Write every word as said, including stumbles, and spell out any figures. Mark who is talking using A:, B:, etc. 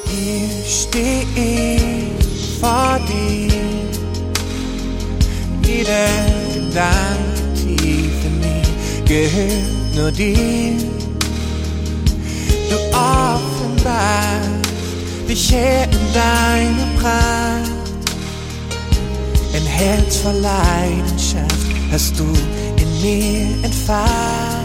A: Hier steh ich vor dir, jeder Gedanke tief in mir gehört nur dir. Du offenbarst dich her in deiner Pracht, ein Herz voll Leidenschaft hast du in mir entfacht.